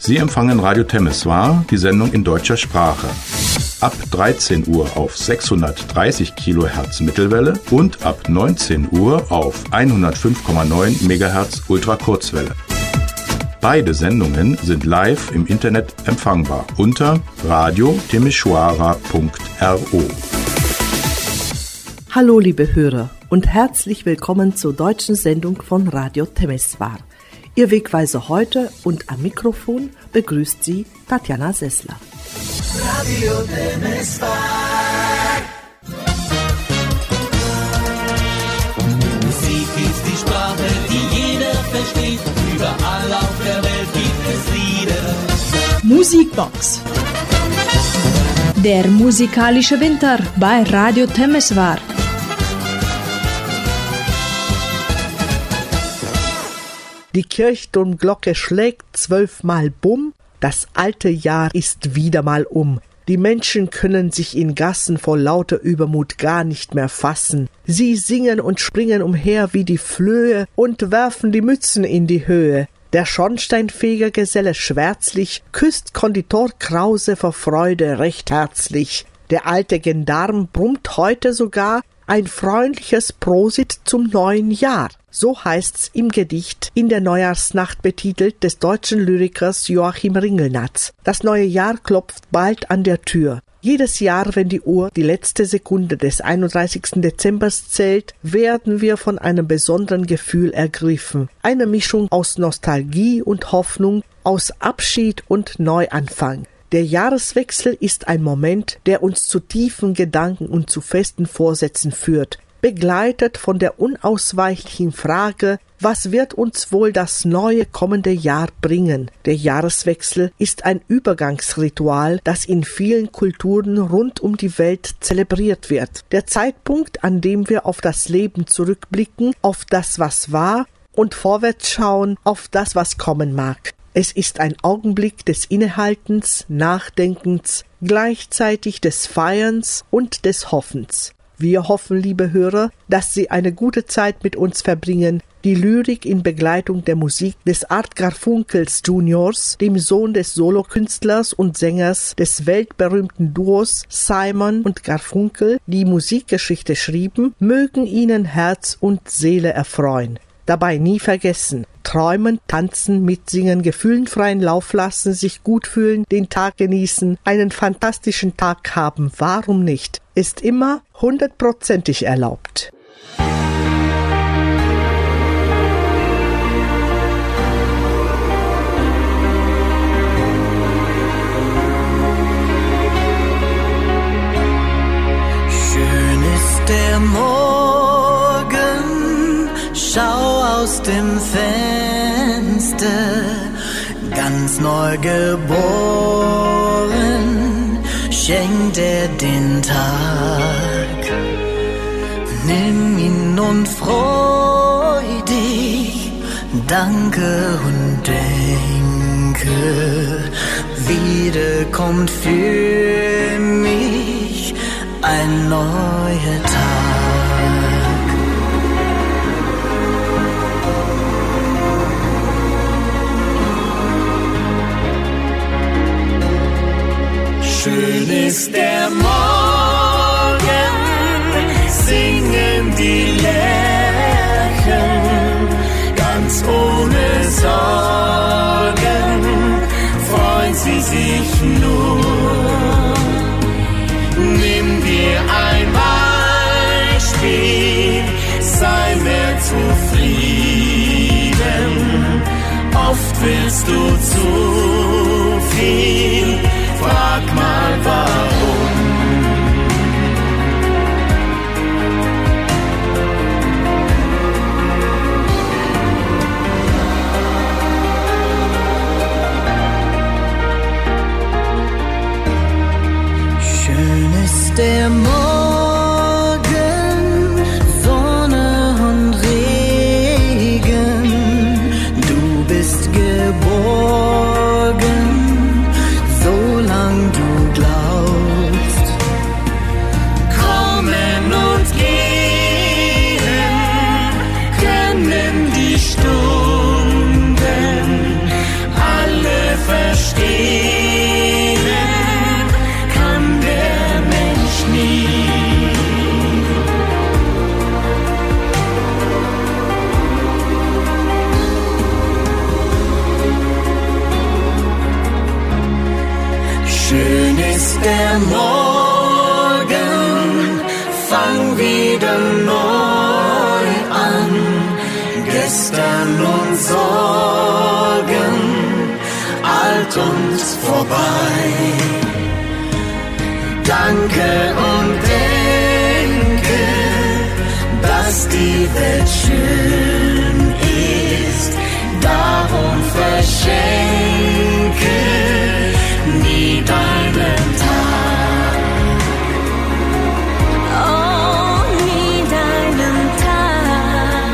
Sie empfangen Radio Temeswar, die Sendung in deutscher Sprache. Ab 13 Uhr auf 630 kHz Mittelwelle und ab 19 Uhr auf 105,9 MHz Ultrakurzwelle. Beide Sendungen sind live im Internet empfangbar unter radiotemeshwara.ro. Hallo liebe Hörer und herzlich willkommen zur deutschen Sendung von Radio Temeswar. Ihr Wegweiser heute und am Mikrofon begrüßt Sie Tatjana Sessler. Radio Temeswar. Musik ist die Sprache, die jeder versteht. Überall auf der Welt gibt es Lieder. Musikbox. Der musikalische Winter bei Radio Temeswar. Die Kirchturmglocke schlägt 12-mal Bumm, das alte Jahr ist wieder mal um. Die Menschen können sich in Gassen vor lauter Übermut gar nicht mehr fassen. Sie singen und springen umher wie die Flöhe und werfen die Mützen in die Höhe. Der Schornsteinfegergeselle schwärzlich küsst Konditor Krause vor Freude recht herzlich. Der alte Gendarm brummt heute sogar ein freundliches Prosit zum neuen Jahr. So heißt's im Gedicht in der Neujahrsnacht betitelt des deutschen Lyrikers Joachim Ringelnatz. Das neue Jahr klopft bald an der Tür. Jedes Jahr, wenn die Uhr die letzte Sekunde des 31. Dezember zählt, werden wir von einem besonderen Gefühl ergriffen. Eine Mischung aus Nostalgie und Hoffnung, aus Abschied und Neuanfang. Der Jahreswechsel ist ein Moment, der uns zu tiefen Gedanken und zu festen Vorsätzen führt, begleitet von der unausweichlichen Frage, was wird uns wohl das neue kommende Jahr bringen? Der Jahreswechsel ist ein Übergangsritual, das in vielen Kulturen rund um die Welt zelebriert wird. Der Zeitpunkt, an dem wir auf das Leben zurückblicken, auf das, was war, und vorwärts schauen auf das, was kommen mag. Es ist ein Augenblick des Innehaltens, Nachdenkens, gleichzeitig des Feierns und des Hoffens. Wir hoffen, liebe Hörer, dass Sie eine gute Zeit mit uns verbringen. Die Lyrik in Begleitung der Musik des Art Garfunkels Juniors, dem Sohn des Solokünstlers und Sängers des weltberühmten Duos Simon und Garfunkel, die Musikgeschichte schrieben, mögen Ihnen Herz und Seele erfreuen. Dabei nie vergessen, träumen, tanzen, mitsingen, gefühlenfreien Lauf lassen, sich gut fühlen, den Tag genießen, einen fantastischen Tag haben, warum nicht? Ist immer 100% erlaubt. Schön ist der Morgen, schau aus dem Fenster, ganz neu geboren, schenkt er den Tag. Nimm ihn und freu dich, danke und denke, wieder kommt für mich ein neuer Tag. Schön ist der Morgen, singen die Lerchen, ganz ohne Sorgen, freuen sie sich nur. Nimm dir ein Beispiel, sei mehr zufrieden, oft willst du zu viel. Frag mal warum. Schön ist der Morgen, Sonne und Regen, du bist geborgen, solang du glaubst. Kommen und gehen können die Stunden, alle verschwinden. der Morgen, fang wieder neu an. Gestern und Sorgen, alt und vorbei. Danke und denke, dass die Welt schön ist. Darum verschenke nie deinen Tag. Oh, nie deinen Tag.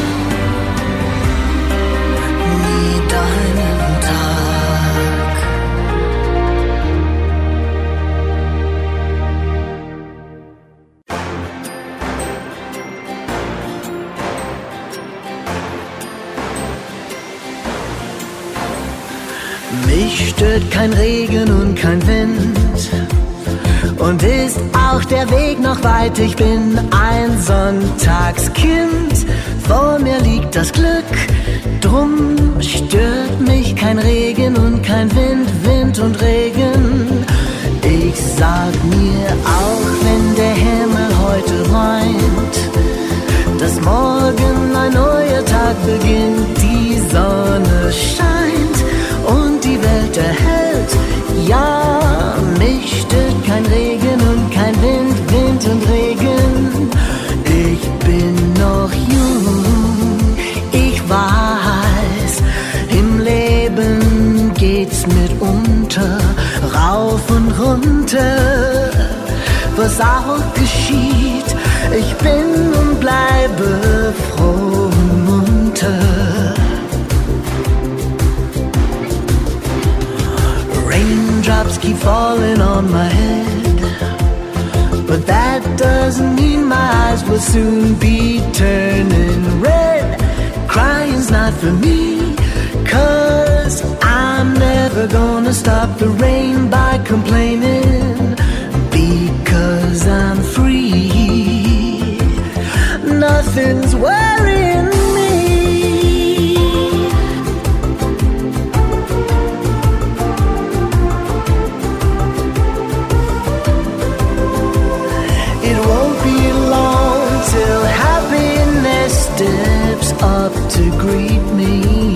Nie deinen Tag. Mich stört kein Regen und kein Wind. Und ist auch der Weg noch weit, ich bin ein Sonntagskind. Vor mir liegt das Glück, drum stört mich kein Regen und kein Wind, Wind und Regen. Ich sag mir, auch wenn der Himmel heute weint, dass morgen ein neuer Tag beginnt, die Sonne scheint und die Welt erhellt. Ja, mich stört kein Regen und kein Wind, Wind und Regen. Ich bin noch jung, ich weiß, im Leben geht's mitunter rauf und runter. Was auch geschieht, ich bin und bleibe froh und munter. Raindrops keep falling on my head, but that doesn't mean my eyes will soon be turning red. Crying's not for me, 'cause I'm never gonna stop the rain by complaining, because I'm free. Nothing's worrying me. It won't be long till happiness steps up to greet me.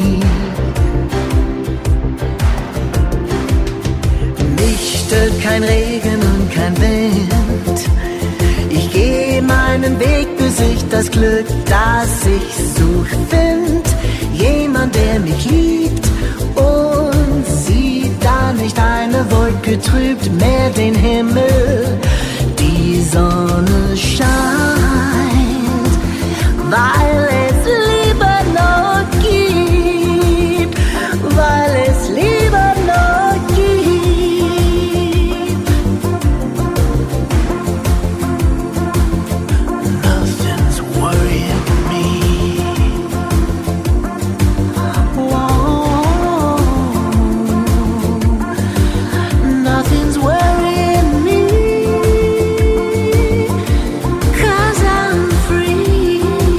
Mich stört kein Regen und kein Wind. Ich gehe meinen Weg, bis ich das Glück, das ich such, find. Jemand, der mich liebt und sieht da nicht eine Wolke trübt mehr den Himmel. Die Sonne scheint, weil es Liebe noch gibt, weil es Liebe noch gibt. Nothing's worrying me. Whoa. Nothing's worrying me, 'cause I'm free.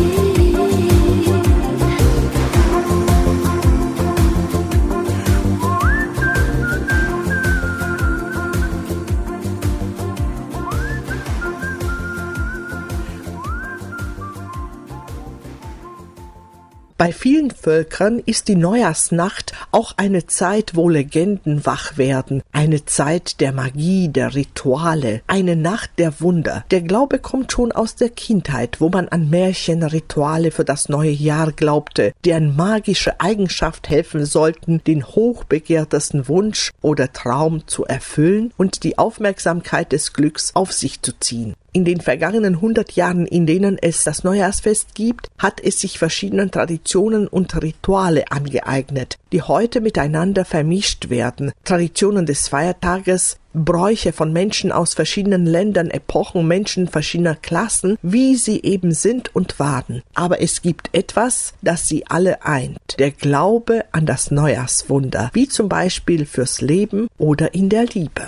Bei vielen Völkern ist die Neujahrsnacht auch eine Zeit, wo Legenden wach werden, eine Zeit der Magie, der Rituale, eine Nacht der Wunder. Der Glaube kommt schon aus der Kindheit, wo man an Märchen, Rituale für das neue Jahr glaubte, deren magische Eigenschaft helfen sollten, den hochbegehrtesten Wunsch oder Traum zu erfüllen und die Aufmerksamkeit des Glücks auf sich zu ziehen. In den vergangenen 100 Jahren, in denen es das Neujahrsfest gibt, hat es sich verschiedenen Traditionen und Rituale angeeignet, die heute miteinander vermischt werden. Traditionen des Feiertages, Bräuche von Menschen aus verschiedenen Ländern, Epochen, Menschen verschiedener Klassen, wie sie eben sind und waren. Aber es gibt etwas, das sie alle eint: der Glaube an das Neujahrswunder, wie zum Beispiel fürs Leben oder in der Liebe.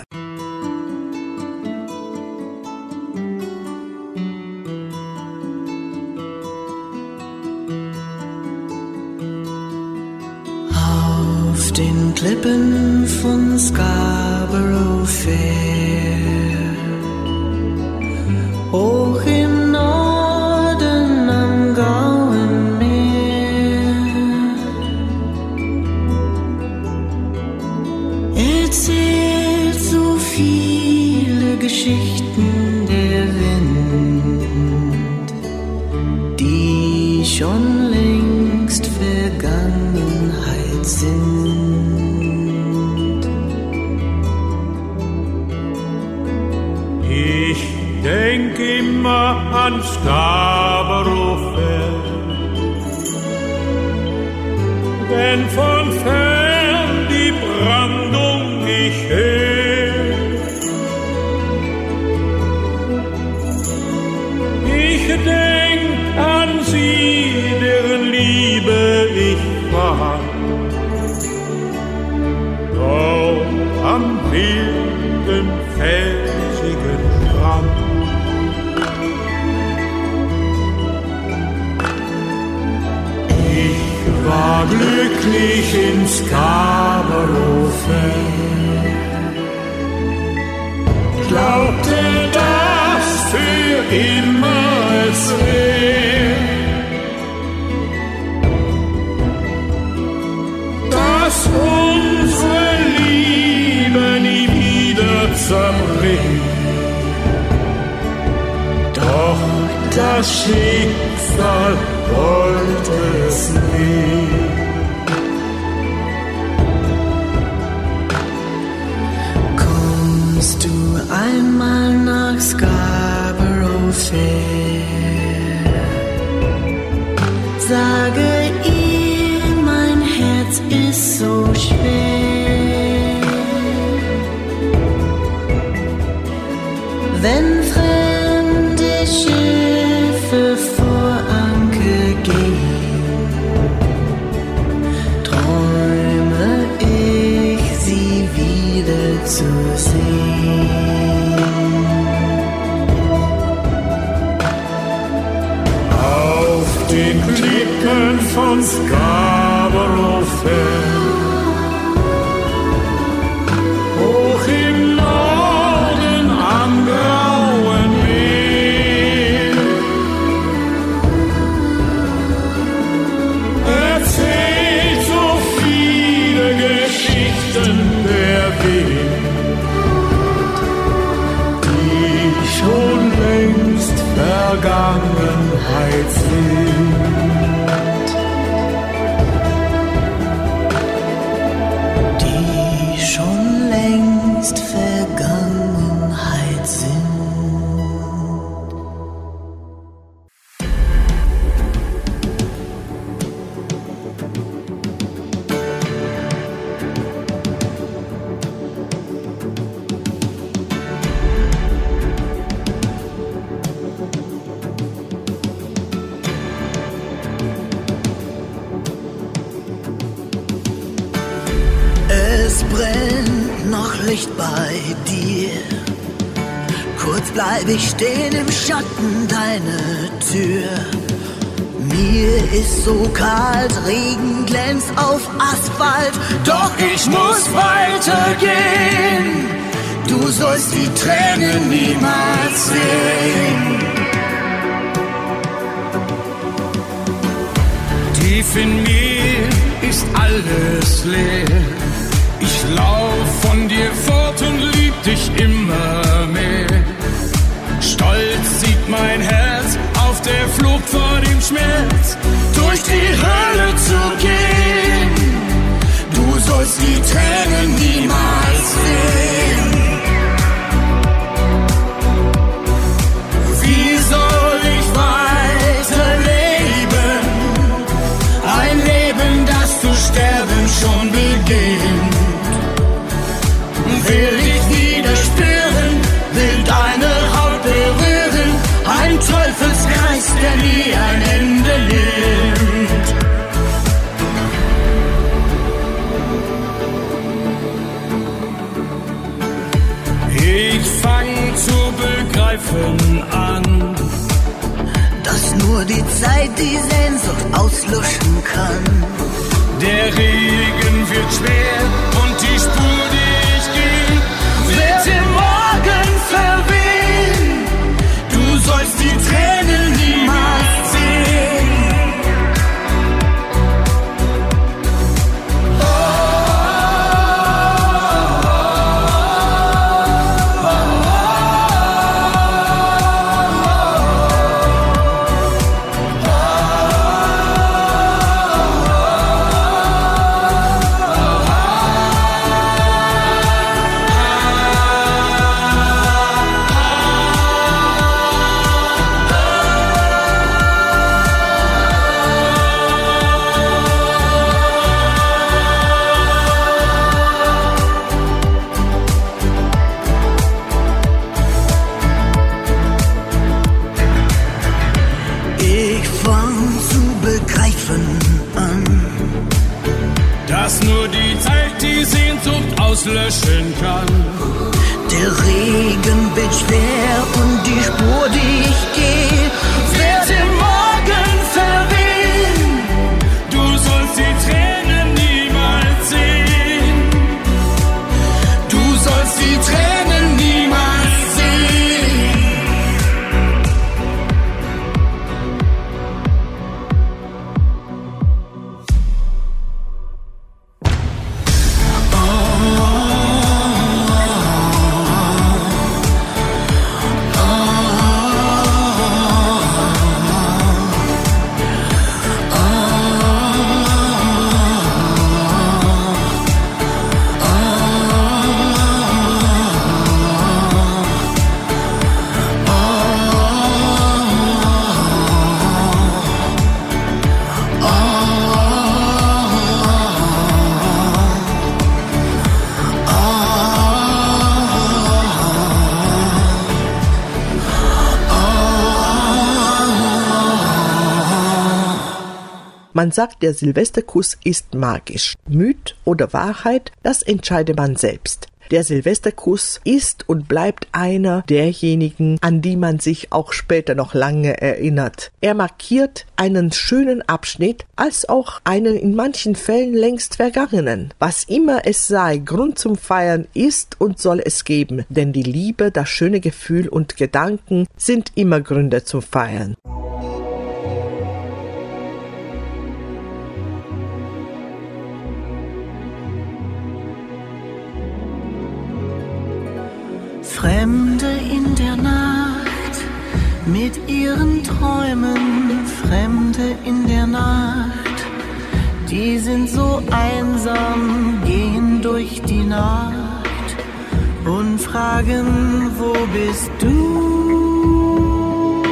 Auf den Klippen von Scarborough Fair, hoch im Norden am grauen Meer, erzählt so viele Geschichten der Wind, die schon längst Vergangenheit sind. Ich denk immer an Scarborough Fair, wenn von fern die Brandung ich hör. Ich denk an sie, deren Liebe ich fand, dort am wilden, felsigen Strand. Ich war glücklich in Scarborough Fair, glaubte, dass für immer es wär, dass unsere Liebe nie wieder zerbricht. Doch das Schicksal wollte es nicht. Kommst du einmal nach Scarborough Fair, sage ihr, mein Herz ist so schwer. Wenn fremde Schiffe vor Anker gehen, träume ich sie wieder zu sehen. Auf den Klippen von Scarborough Fair, hoch im Norden am grauen Meer, erzählt so viele Geschichten der Wind, die schon längst Vergangenheit sind. Die schon längst Vergangenheit sind. Es brennt noch Licht bei dir. Kurz bleib ich stehen im Schatten deiner Tür. Mir ist so kalt, Regen glänzt auf Asphalt, doch ich muss weitergehen. Du sollst die Tränen niemals sehen. Tief in mir ist alles leer. Ich lauf von dir fort und lieb dich immer mehr. Stolz sieht mein Herz auf der Flucht vor dem Schmerz, durch die Hölle zu gehen. Du sollst die Tränen niemals sehen. Wie soll ich weiterleben? Ein Leben, das zu sterben schon beginnt. Will ich wieder spüren, will deine Haut berühren, ein Teufelskreis, der nie ein Ende nimmt. Ich fang zu begreifen an, dass nur die Zeit die Sehnsucht auslöschen kann. Der Regen wird schwer und die Spur, die ich gehe, wird im Morgen verwehen. Du sollst die Tränen niemals sehen. Dass nur die Zeit die Sehnsucht auslöschen kann. Der Regen wird schwer und die Spur, die ich gehe, wird im Morgen verwehen. Du sollst die Tränen niemals sehen. Du sollst die Tränen niemals sehen. Man sagt, der Silvesterkuss ist magisch. Myth oder Wahrheit, das entscheide man selbst. Der Silvesterkuss ist und bleibt einer derjenigen, an die man sich auch später noch lange erinnert. Er markiert einen schönen Abschnitt, als auch einen in manchen Fällen längst vergangenen. Was immer es sei, Grund zum Feiern ist und soll es geben, denn die Liebe, das schöne Gefühl und Gedanken sind immer Gründe zum Feiern. Fremde in der Nacht mit ihren Träumen, Fremde in der Nacht, die sind so einsam, gehen durch die Nacht und fragen, wo bist du?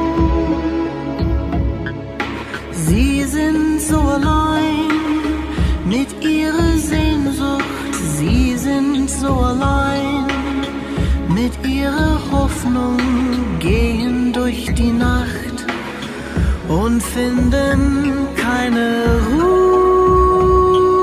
Sie sind so allein mit ihrer Sehnsucht, sie sind so allein mit ihrer Hoffnung, gehen durch die Nacht und finden keine Ruhe.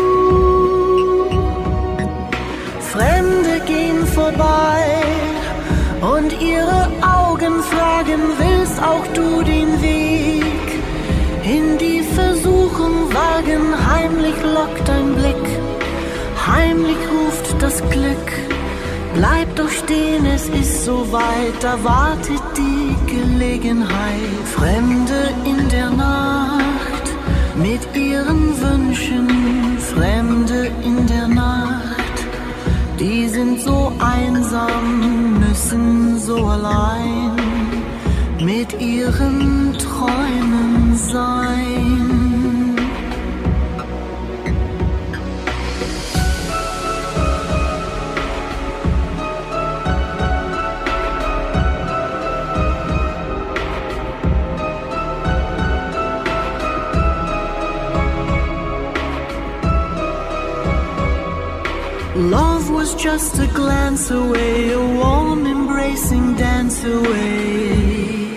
Fremde gehen vorbei und ihre Augen fragen, willst auch du den Weg in die Versuchung wagen? Heimlich lockt ein Blick, heimlich ruft das Glück. Bleib doch stehen, es ist so weit, da wartet die Gelegenheit. Fremde in der Nacht mit ihren Wünschen, Fremde in der Nacht, die sind so einsam, müssen so allein mit ihren Träumen sein. Love was just a glance away, a warm embracing dance away.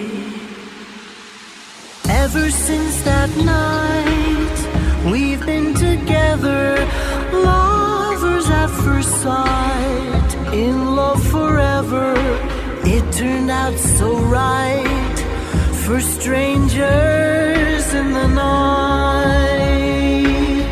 Ever since that night, we've been together, lovers at first sight, in love forever. It turned out so right, for strangers in the night.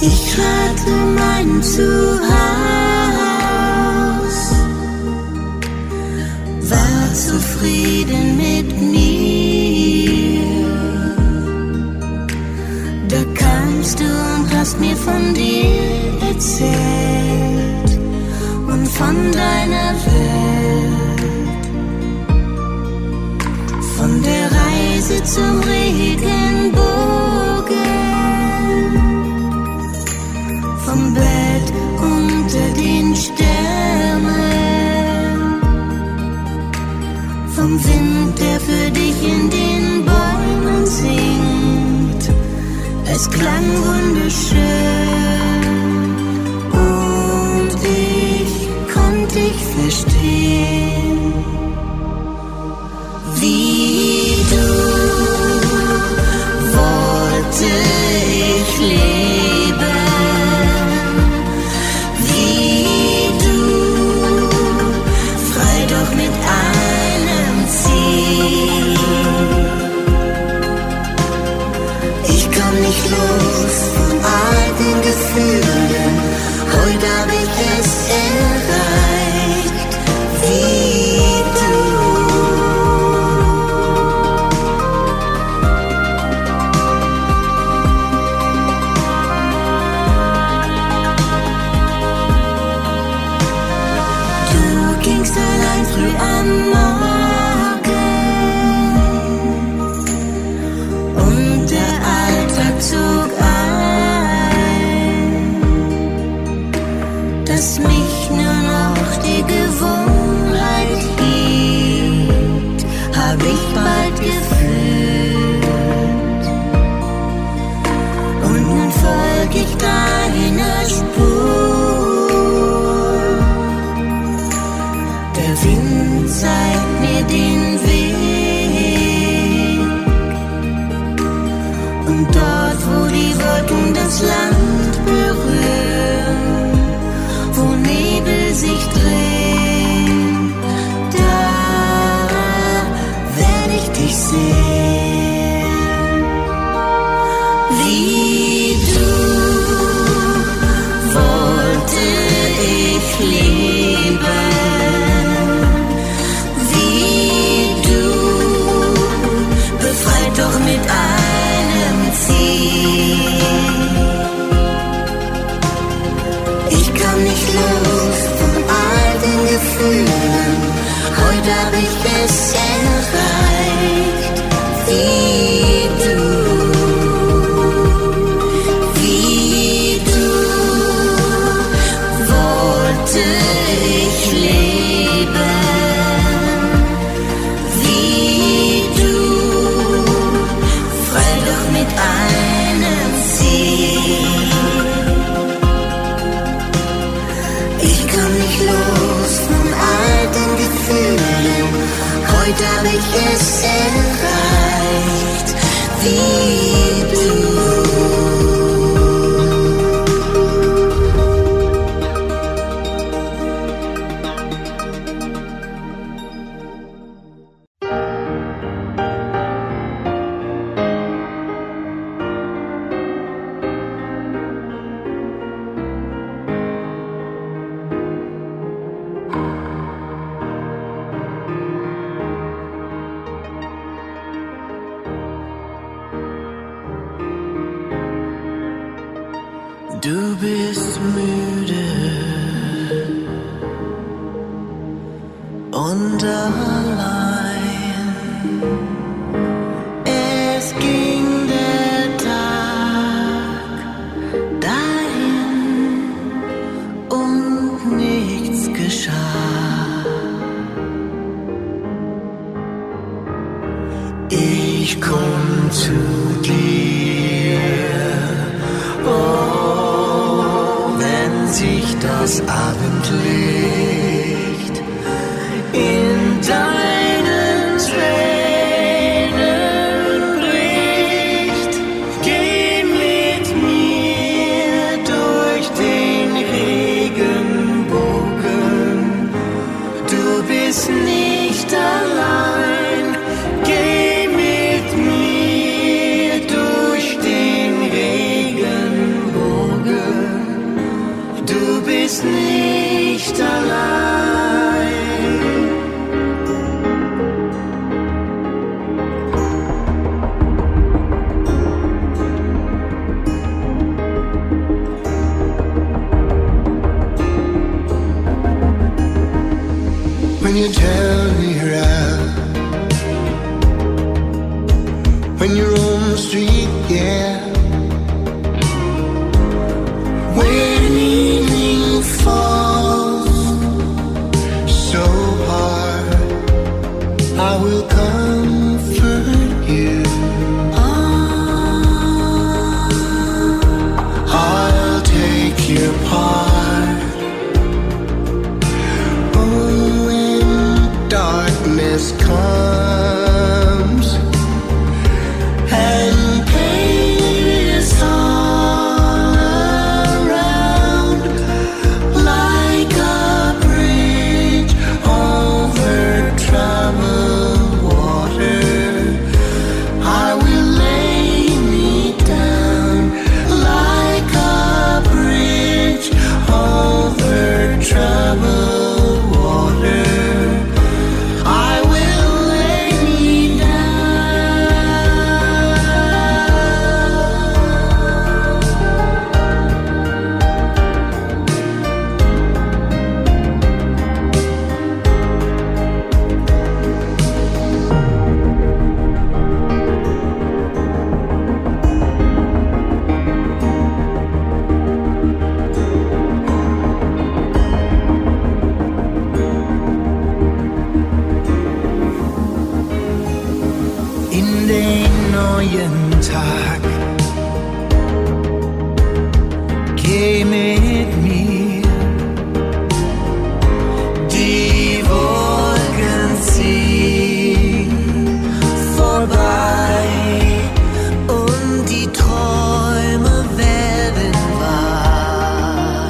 Ich hatte mein Zuhause, war zufrieden mit mir. Da kamst du und hast mir von dir erzählt und von deiner Welt, von der Reise zum Regenbogen, vom Bett unter den Sternen, vom Wind, der für dich in den Bäumen singt. Es klang wunderschön und ich konnte dich verstehen, wie du wollte ich leben, wie du, frei doch mit einem Ziel. Ich komm nicht los von all den Gefühlen, heute hab ich es erreicht, wie du. Du gingst allein früh am Morgen und der Alltag zog ein, dass mich nur noch die Gewohnheit hielt, hab ich bald gefühlt. Und nun folg ich deiner Spur. Der Wind zeigt mir den Weg. Und dort, wo die Wolken das Land berühren, wo Nebel sich drehen, da werde ich dich sehen. Wie du wollte ich leben, wie du, befreit doch mit einem Ziel. Ich komm nicht los von all den Gefühlen, heute hab ich es erreicht, wie du, wie du wollte ich leben, wie du, frei doch mit einem Ziel. Ich komm nicht los von all den Gefühlen, heute hab ich es erreicht, wie du. Du bist müde und allein. Es ging der Tag dahin und nichts geschah. Ich komm zu dir, sich das Abendlicht in deinen Tränen bricht. Geh mit mir durch den Regenbogen, du bist nicht allein. Geh mit mir durch den Regenbogen. bist nicht allein. When you tell me you're out, when you're on the street, yeah. When evening falls so hard, I will comfort you. I'll take your part. Oh, when darkness comes and pain is all around, like a bridge over troubled water, I will lay me down like a bridge over troubled water. I will lay me in den neuen Tag. Geh mit mir, die Wolken ziehen vorbei und die Träume werden wahr.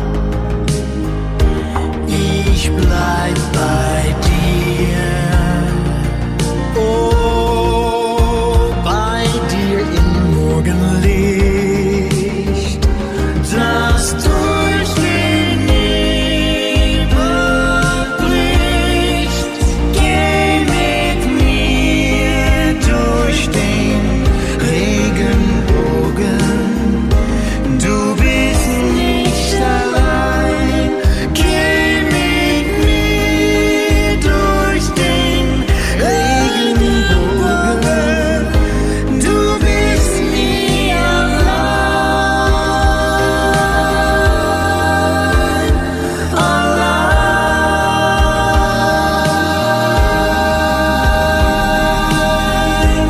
Ich bleib bei dir. Oh, bei dir im Morgenlicht, das durch den Nebel bricht. Geh mit mir durch den Regenbogen, du bist nicht allein. Geh mit mir durch den Regenbogen, du bist nie allein, allein.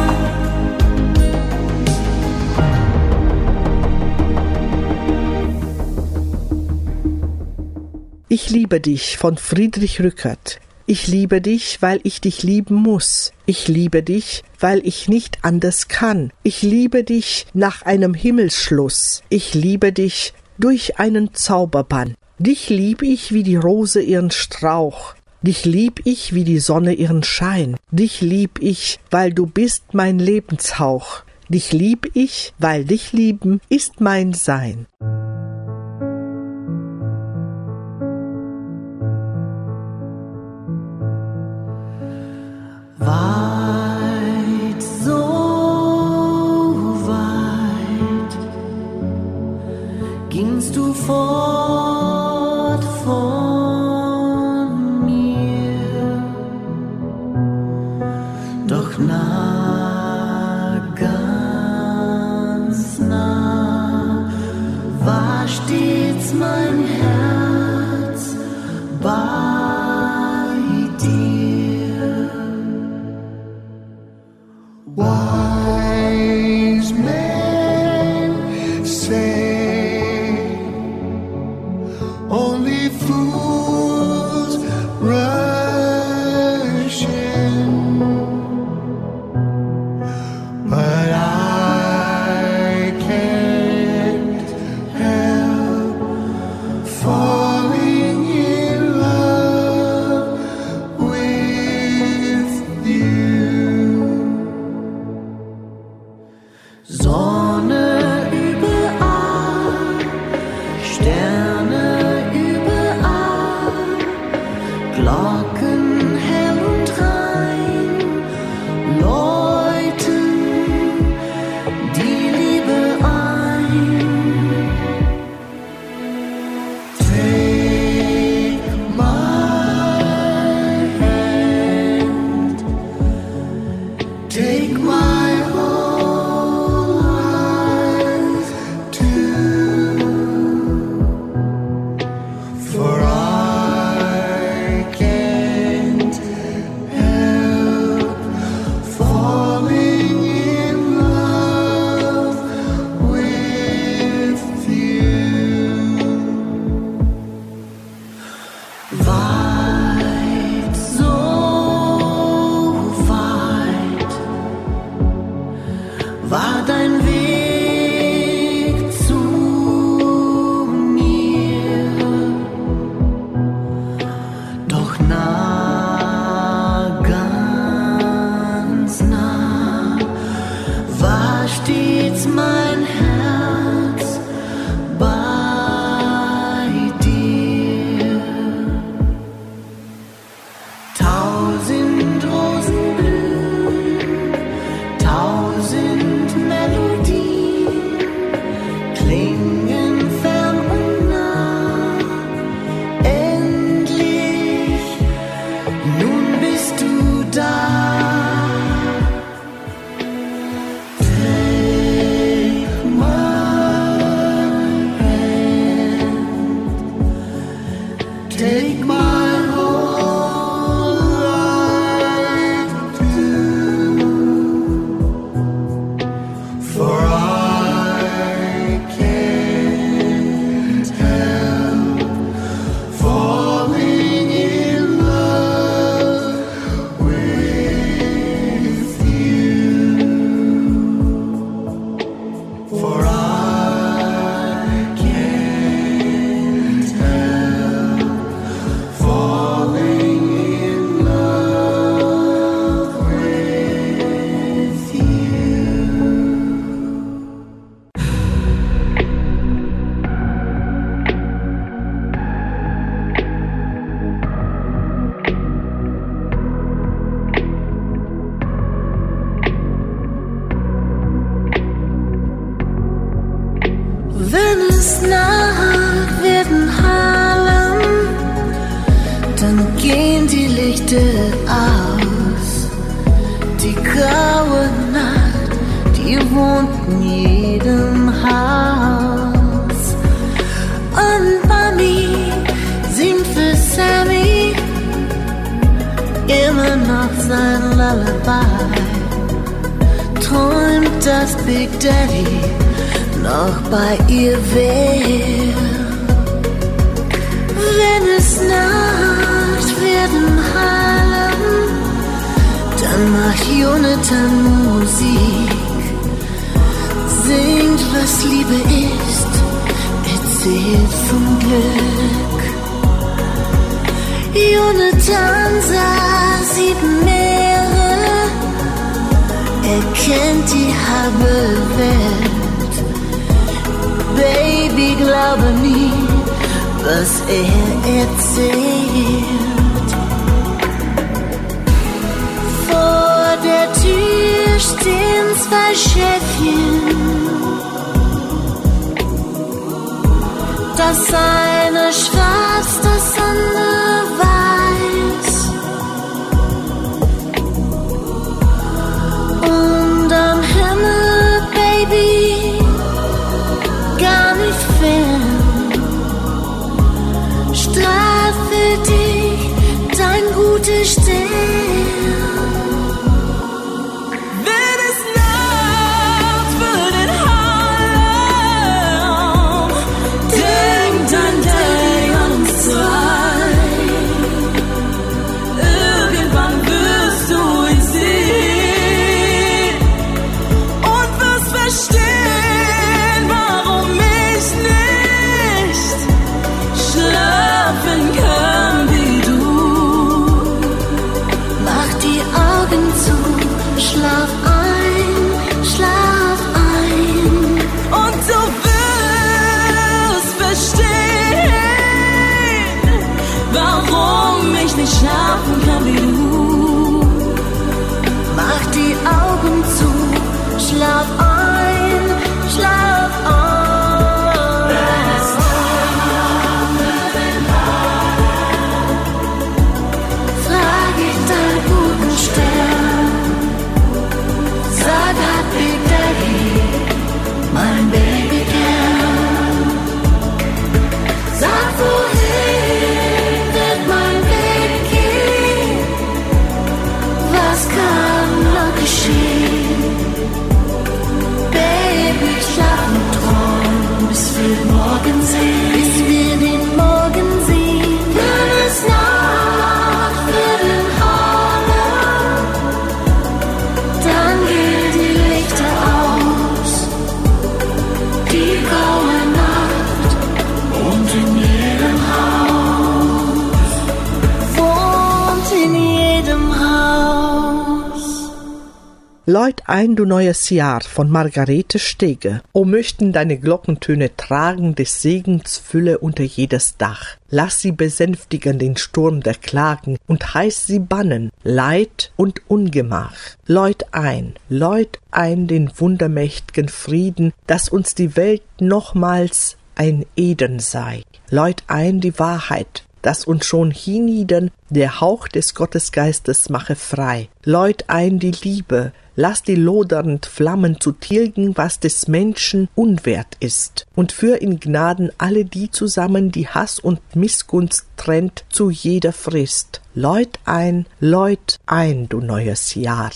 Ich liebe dich von Friedrich Rückert. Ich liebe dich, weil ich dich lieben muss. Ich liebe dich, weil ich nicht anders kann. Ich liebe dich nach einem Himmelsschluss. Ich liebe dich durch einen Zauberbann. Dich lieb ich wie die Rose ihren Strauch. Dich lieb ich wie die Sonne ihren Schein. Dich lieb ich, weil du bist mein Lebenshauch. Dich lieb ich, weil dich lieben ist mein Sein. Weit, so weit gingst du fort von mir, doch nah, ganz nah war stets mein Herz bei dir. Wise men say only fools rush in, but I can't help falling. take my whole life too, for I can't help falling in love with you, for I can't help falling in love with you. Wenn es Nacht wird in Harlem, dann gehen die Lichter aus. Die graue Nacht, die wohnt in jedem Haus. Und Bobby singt für Sammy immer noch sein Lullaby. Träumt, dass Big Daddy noch bei ihr wäre. Wenn es Nacht wird in Harlem, dann macht Jonathan Musik, singt, was Liebe ist, erzählt vom Glück. Jonathan sah 7 Meere, er kennt die halbe Welt. Baby, glaube nie, was erzählt. Vor der Tür stehen 2 Schäfchen. Das eine schwarz, das andere weiß. Und am Himmel, Baby, gar nicht fern, strahlt für dich dein guter Stern. Wenn es Nacht wird in Harlem, denkt an Daddy an uns 2. Irgendwann wirst du ihn sehen und wirst verstehen, kann wie du. Mach die Augen zu, schlaf ein, schlaf ein. Und du wirst verstehen, warum ich nicht schlafen kann wie du. Mach die Augen zu, schlaf ein, schlaf ein. Mein Baby gern, sag, wohin wird mein Weg gehen? Was kann noch geschehen? Baby, schlaf und träum, bis wir morgen sehen, bis wir den Morgen sehen. Wenn es Nacht wird in Harlem, dann gehen die Lichter aus. Die graue Nacht wohnt in jedem Haus, wohnt in jedem Haus. Läut ein, du neues Jahr von Margarete Stege. O möchten deine Glockentöne tragen des Segens Fülle unter jedes Dach. Lass sie besänftigen den Sturm der Klagen und heiß sie bannen, Leid und Ungemach. Läut ein den wundermächt'gen Frieden, dass uns die Welt nochmals ein Eden sei. Läut ein die Wahrheit, das uns schon hienieden, der Hauch des Gottesgeistes mache frei. Läut ein die Liebe, lass die lodernd Flammen zu tilgen, was des Menschen unwert ist, und führ in Gnaden alle die zusammen, die Hass und Missgunst trennt zu jeder Frist. Läut ein, du neues Jahr.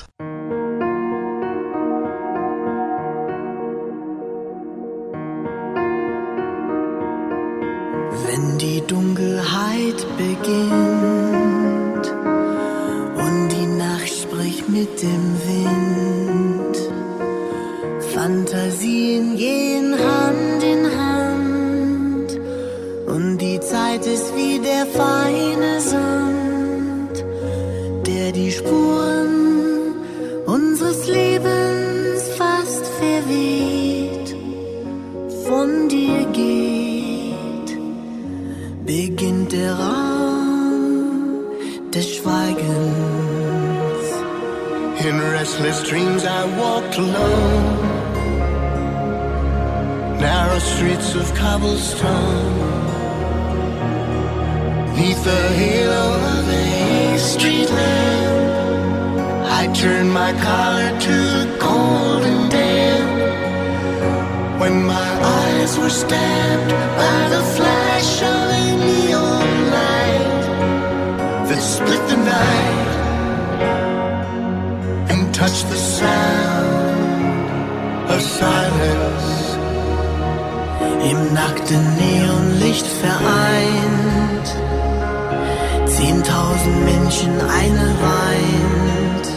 Wenn die Dunkelheit beginnt und die Nacht spricht mit dem Wind, Fantasien gehen Hand in Hand und die Zeit ist wie der feine Sand, der die Spuren unseres Lebens fast verweht, von dir geht, beginnt der Raum des Schweigens. In restless dreams I walked alone, narrow streets of cobblestone, neath the halo of a street lamp, I turned my collar to the cold and damp, when my eyes were stabbed by the flash of a neon light that split the night and touched the sound of silence. Im nackten Neonlicht vereint, 10.000 Menschen, eine weint.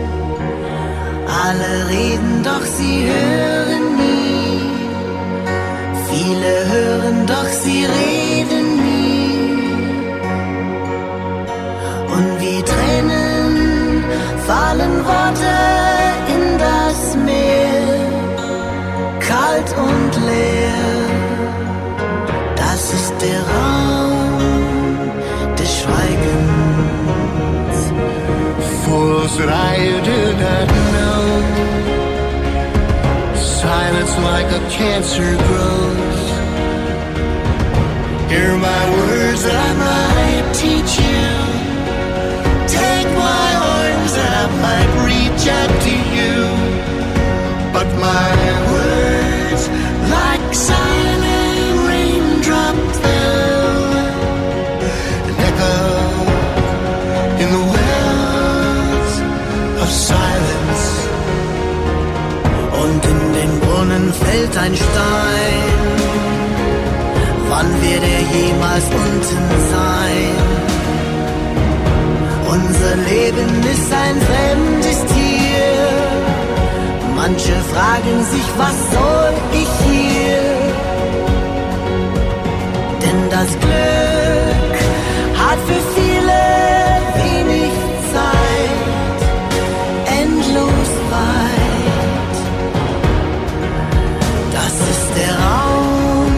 Alle reden, doch sie hören nie. Viele hören, doch sie reden nie. Und wie Tränen fallen Worte in das Meer, kalt und leer. Das ist der Raum des Schweigens. Fools that I did not know, silence like a cancer grows. Hear my words that I might teach you, take my arms that I might reach out to you, but my words like silent raindrop fell and echo in the wells of silence. Und in den Brunnen fällt ein Stein, wann wird er jemals unten sein? Unser Leben ist ein fremdes Tier, manche fragen sich, was soll ich hier? Denn das Glück hat für viele wenig Zeit, endlos weit. Das ist der Raum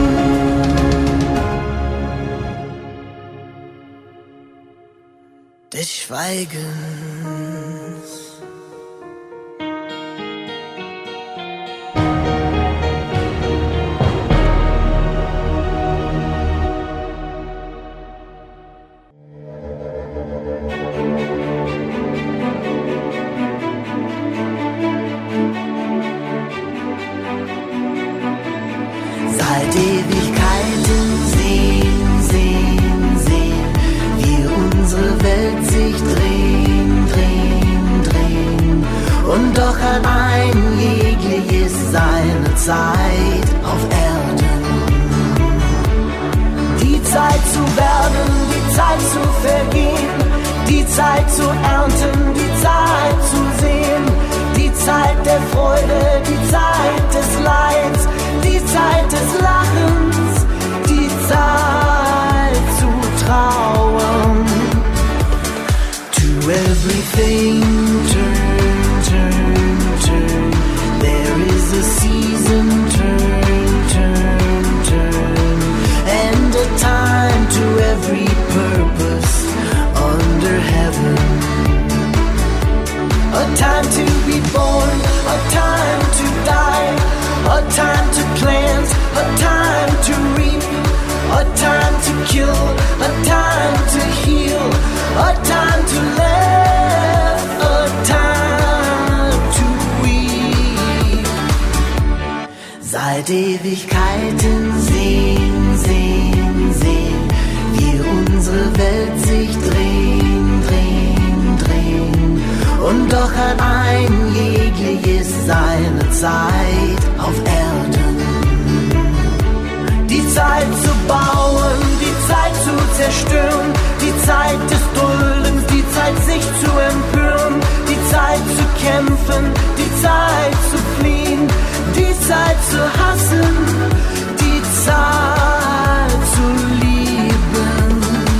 des Schweigens. Seit Ewigkeiten sehen, wie unsere Welt sich drehen. Und doch hat ein jegliches seine Zeit auf Erden. Die Zeit zu werden, die Zeit zu vergehen, die Zeit zu ernten, die Zeit zu sehen, die Zeit der Freude, die Zeit des Leids, die Zeit des Lachens, die Zeit zu trauern. To everything turn, there is a season, turn, and a time to every purpose under heaven. A time to be born, a time to die, a time to plant, a time to seit Ewigkeiten sehen, sehen, sehen wir unsere Welt sich drehen, drehen, drehen. Und doch hat ein jegliches seine Zeit auf Erden. Die Zeit zu bauen, die Zeit zu zerstören, die Zeit des Duldens, die Zeit sich zu empören, die Zeit zu kämpfen, die Zeit zu fliehen, die Zeit zu hassen, die Zeit zu lieben.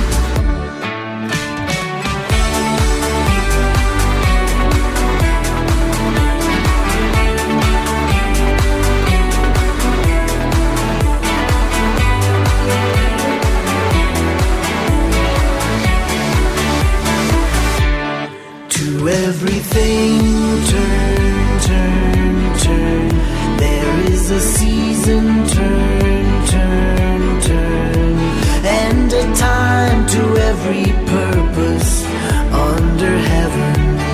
To everything turn, turn, turn. There is a season, turn, turn, turn. And a time to every purpose under heaven.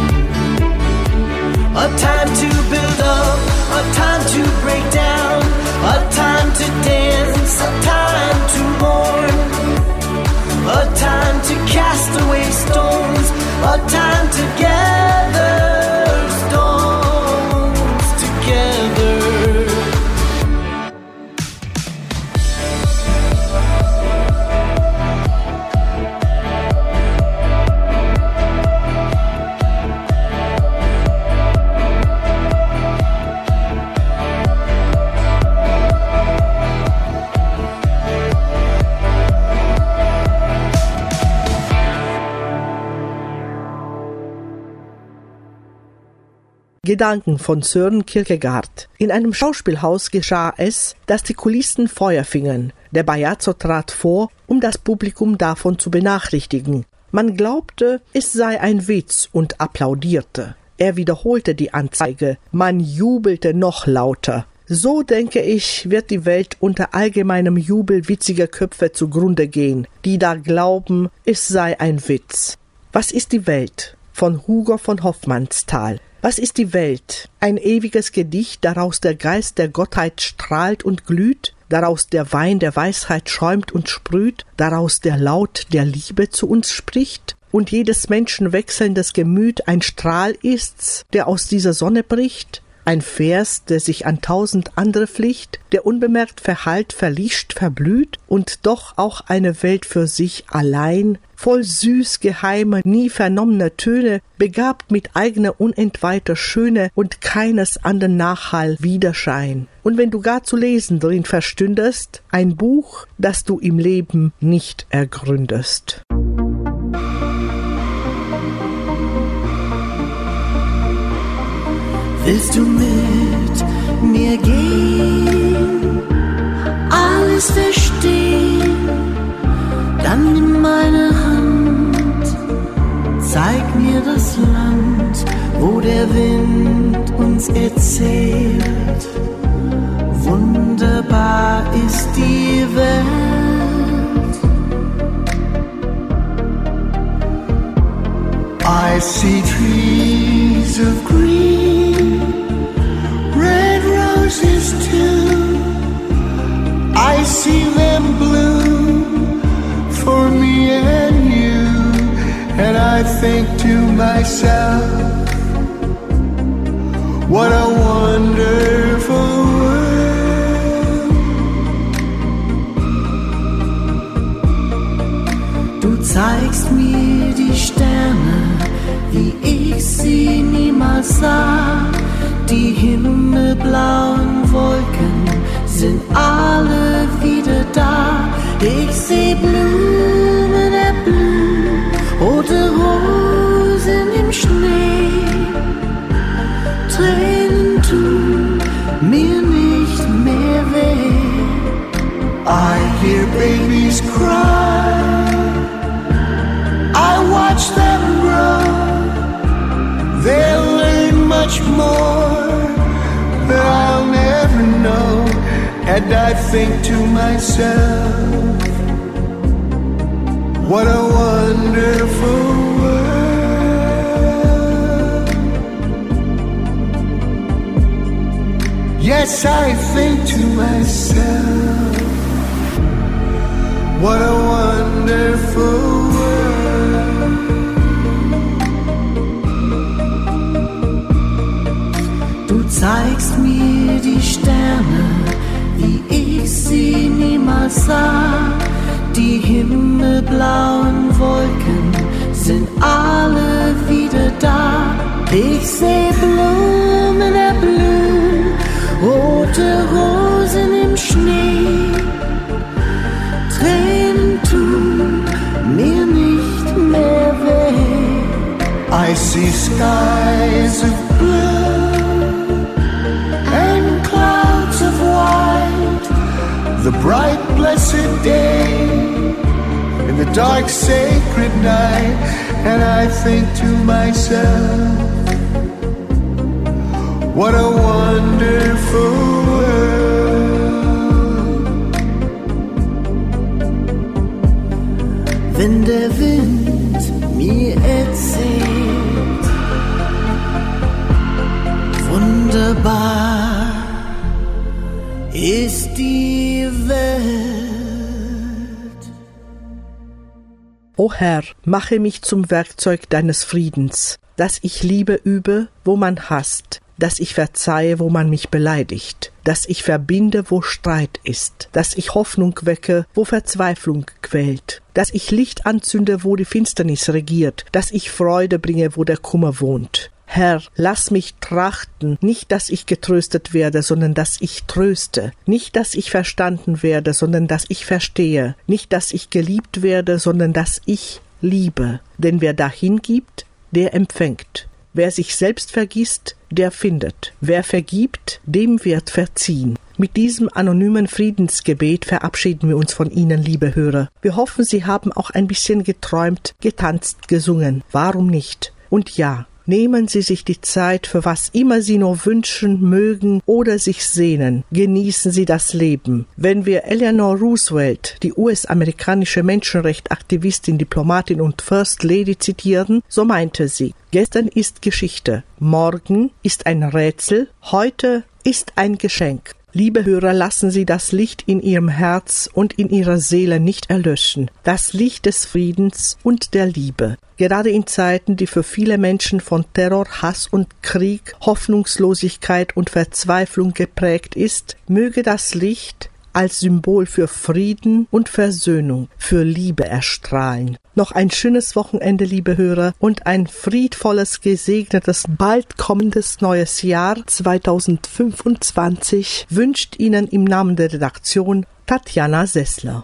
A time to build up, a time to break down, a time to dance, a time to mourn. A time to cast away stones, a time to gather stones together. Gedanken von Søren Kierkegaard. In einem Schauspielhaus geschah es, dass die Kulissen Feuer fingen. Der Bajazzo trat vor, um das Publikum davon zu benachrichtigen. Man glaubte, es sei ein Witz und applaudierte. Er wiederholte die Anzeige. Man jubelte noch lauter. So, denke ich, wird die Welt unter allgemeinem Jubel witziger Köpfe zugrunde gehen, die da glauben, es sei ein Witz. Was ist die Welt? Von Hugo von Hofmannsthal. Was ist die Welt? Ein ewiges Gedicht, daraus der Geist der Gottheit strahlt und glüht, daraus der Wein der Weisheit schäumt und sprüht, daraus der Laut der Liebe zu uns spricht, und jedes Menschen wechselndes Gemüt ein Strahl ist's, der aus dieser Sonne bricht, ein Vers, der sich an 1000 andere flicht, der unbemerkt verhallt, verlischt, verblüht, und doch auch eine Welt für sich allein, voll süß geheime, nie vernommener Töne, begabt mit eigener unentweihter Schöne und keines andern Nachhall Widerschein. Und wenn du gar zu lesen drin verstündest, ein Buch, das du im Leben nicht ergründest. Willst du mit mir gehen, alles verstehen, dann nimm meine Hand, zeig mir das Land, wo der Wind uns erzählt, wunderbar ist die Welt. I see trees of green, red roses too. I see them bloom for me and you, and I think to myself, what a wonderful world. Du zeigst mir die Sterne, wie ich sie niemals sah. Die himmelblauen Wolken sind alle wieder da. Ich seh Blumen erblühen, rote Rosen im Schnee. Tränen tun mir nicht mehr weh. I hear babies cry, I watch them grow. They'll learn much more that I'll never know. And I think to myself, what a wonderful world. Yes, Yes, I think to myself, what a wonderful world. Du zeigst mir die Sterne, wie ich sie niemals sah. Die himmelblauen Wolken sind alle wieder da. Ich seh Blumen erblühen, rote Rosen im Schnee. Tränen tun mir nicht mehr weh. I see skies of blue and clouds of white, the bright blessed day and the dark sacred night, and I think to myself, what a wonderful world. Wenn der Wind mir erzählt, wunderbar ist die Welt. O Herr, mache mich zum Werkzeug deines Friedens, dass ich Liebe übe, wo man hasst, dass ich verzeihe, wo man mich beleidigt, dass ich verbinde, wo Streit ist, dass ich Hoffnung wecke, wo Verzweiflung quält, dass ich Licht anzünde, wo die Finsternis regiert, dass ich Freude bringe, wo der Kummer wohnt. Herr, lass mich trachten, nicht, dass ich getröstet werde, sondern dass ich tröste, nicht, dass ich verstanden werde, sondern dass ich verstehe, nicht, dass ich geliebt werde, sondern dass ich liebe. Denn wer dahin gibt, der empfängt. Wer sich selbst vergisst, der findet. Wer vergibt, dem wird verziehen. Mit diesem anonymen Friedensgebet verabschieden wir uns von Ihnen, liebe Hörer. Wir hoffen, Sie haben auch ein bisschen geträumt, getanzt, gesungen. Warum nicht? Und ja, nehmen Sie sich die Zeit, für was immer Sie nur wünschen, mögen oder sich sehnen. Genießen Sie das Leben. Wenn wir Eleanor Roosevelt, die US-amerikanische Menschenrechtsaktivistin, Diplomatin und First Lady zitieren, so meinte sie: Gestern ist Geschichte, morgen ist ein Rätsel, heute ist ein Geschenk. Liebe Hörer, lassen Sie das Licht in Ihrem Herz und in Ihrer Seele nicht erlöschen. Das Licht des Friedens und der Liebe. Gerade in Zeiten, die für viele Menschen von Terror, Hass und Krieg, Hoffnungslosigkeit und Verzweiflung geprägt ist, möge das Licht als Symbol für Frieden und Versöhnung, für Liebe erstrahlen. Noch ein schönes Wochenende, liebe Hörer, und ein friedvolles, gesegnetes, bald kommendes neues Jahr 2025 wünscht Ihnen im Namen der Redaktion Tatjana Sessler.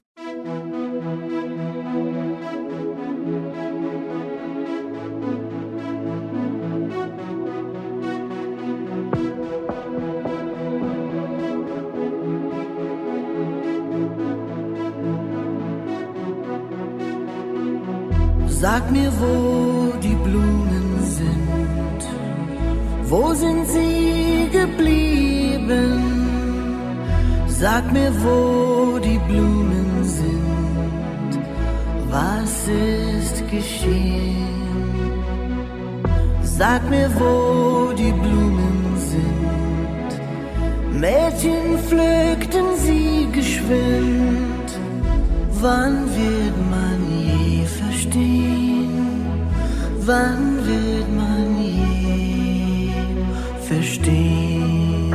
Sag mir, wo die Blumen sind, wo sind sie geblieben? Sag mir, wo die Blumen sind, was ist geschehen? Sag mir, wo die Blumen sind, Mädchen pflückten sie geschwind. Wann wird man je verstehen? Wann wird man je verstehen?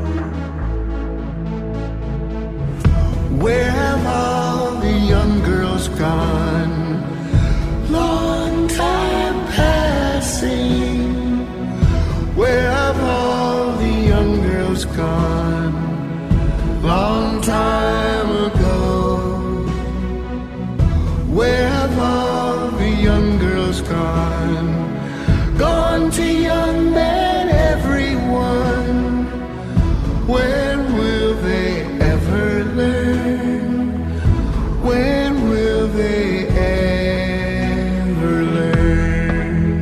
Where have all the young girls gone? Long time passing. Where have all the young girls gone? Long time ago. Where have all the young girls gone? Gone to young men, everyone. When will they ever learn? When will they ever learn?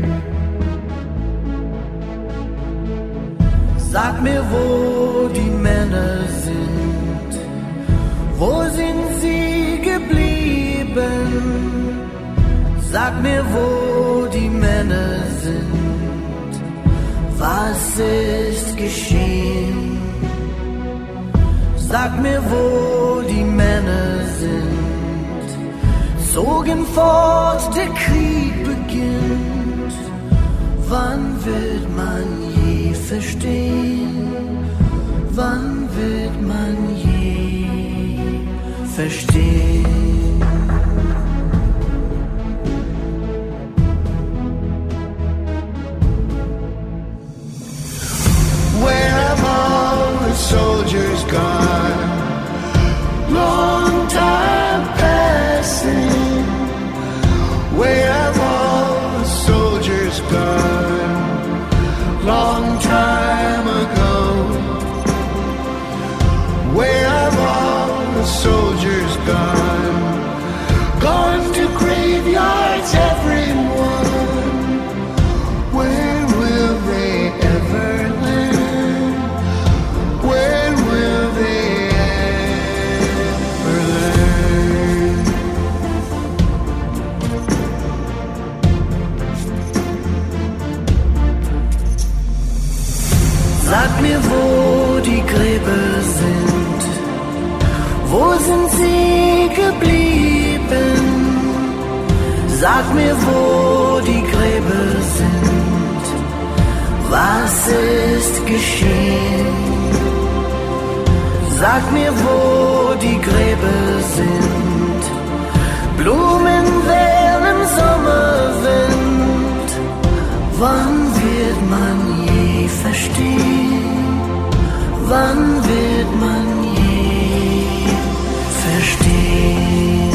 Sag mir, wo die Männer sind, wo sind sie geblieben? Sag mir, wo die Männer sind, was ist geschehen? Sag mir, wo die Männer sind, zogen fort, der Krieg beginnt. Wann wird man je verstehen? Wann wird man je verstehen? Where have all the soldiers gone? Long time passing. Where have all the soldiers gone? Long time ago. Where have all the soldiers gone? Gone to graveyards, everyone. Where will they ever land? Where will they ever land? Sag mir, wo die Gräber sind. Wo sind sie geblieben? Sag mir, wo die Gräber sind. Was ist geschehen? Sag mir, wo die Gräber sind. Blumen werden im Sommerwind. Wann wird man je verstehen? Wann wird man je verstehen?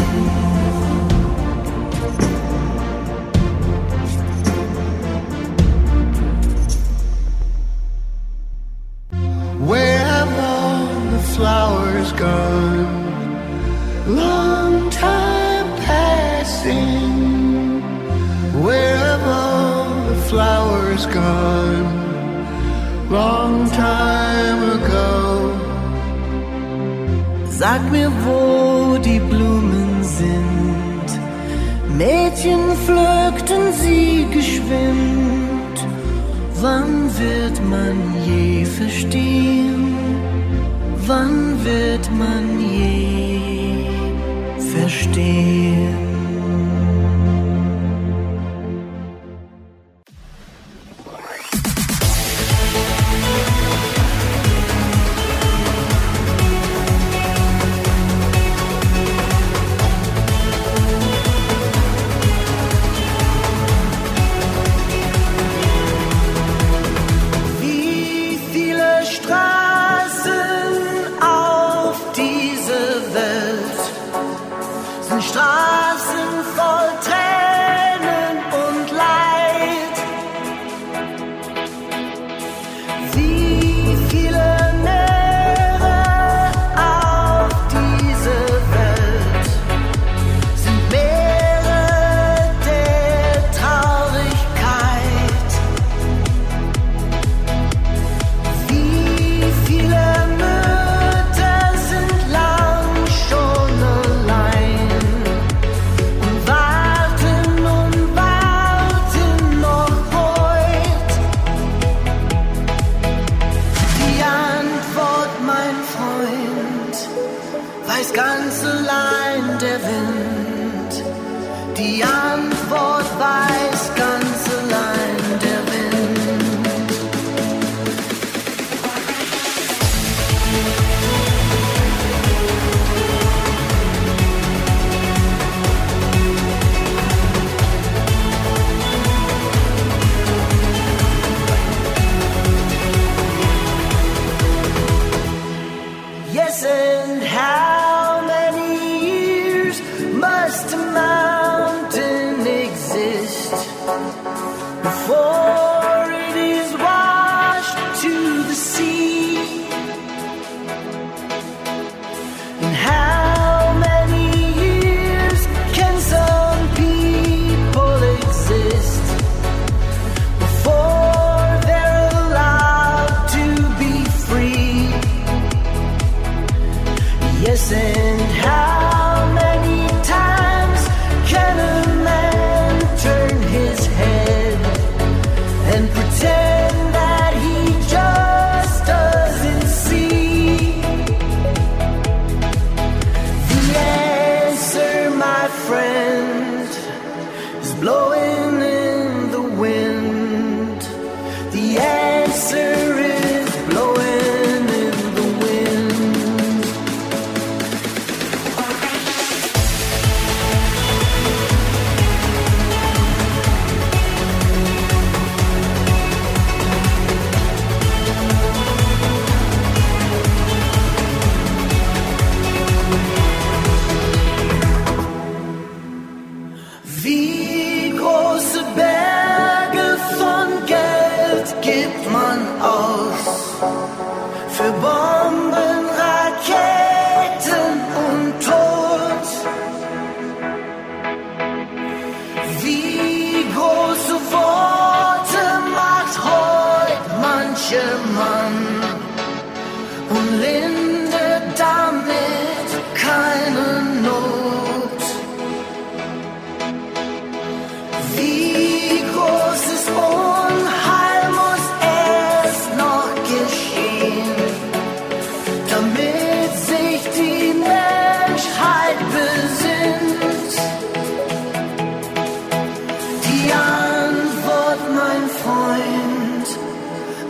Where have all the flowers gone? Long time passing. Where have all the flowers gone? Long time ago. Sag mir, wo die Blumen sind. Mädchen pflückten sie geschwind. Wann wird man je verstehen? Wann wird man je verstehen? How many years must a mountain exist?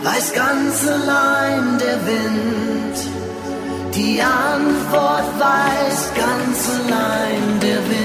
weiß ganz allein der Wind. Die Antwort weiß ganz allein der Wind.